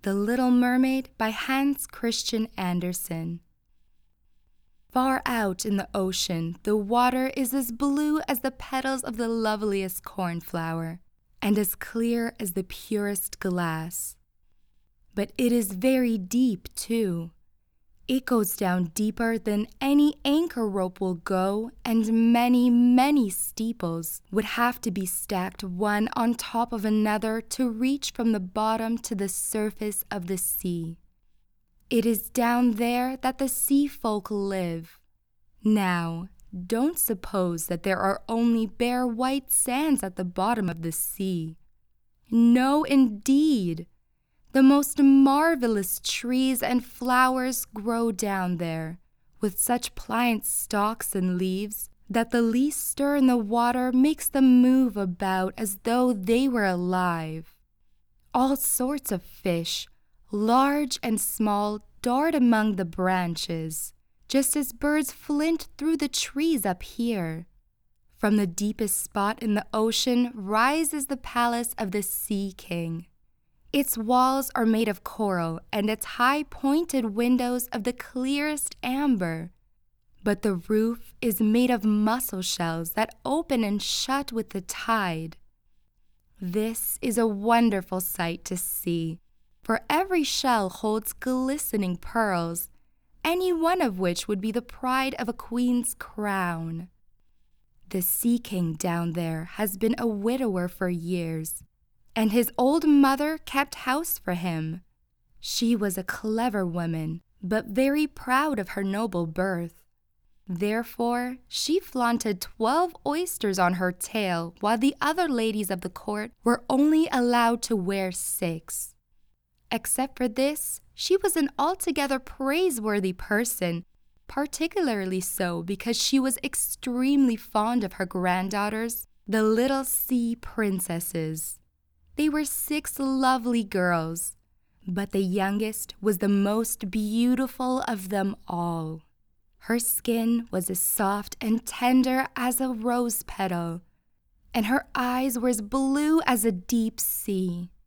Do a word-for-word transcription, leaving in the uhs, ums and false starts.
The Little Mermaid by Hans Christian Andersen. Far out in the ocean, the water is as blue as the petals of the loveliest cornflower, and as clear as the purest glass. But it is very deep, too. It goes down deeper than any anchor rope will go, and many, many steeples would have to be stacked one on top of another to reach from the bottom to the surface of the sea. It is down there that the sea folk live. Now, don't suppose that there are only bare white sands at the bottom of the sea. No, indeed. The most marvelous trees and flowers grow down there, with such pliant stalks and leaves that the least stir in the water makes them move about as though they were alive. All sorts of fish, large and small, dart among the branches, just as birds flint through the trees up here. From the deepest spot in the ocean rises the palace of the Sea King. Its walls are made of coral and its high pointed windows of the clearest amber. But the roof is made of mussel shells that open and shut with the tide. This is a wonderful sight to see, for every shell holds glistening pearls, any one of which would be the pride of a queen's crown. The Sea King down there has been a widower for years, and his old mother kept house for him. She was a clever woman, but very proud of her noble birth. Therefore, she flaunted twelve oysters on her tail, while the other ladies of the court were only allowed to wear six. Except for this, she was an altogether praiseworthy person, particularly so because she was extremely fond of her granddaughters, the little sea princesses. They were six lovely girls, but the youngest was the most beautiful of them all. Her skin was as soft and tender as a rose petal, and her eyes were as blue as a deep sea.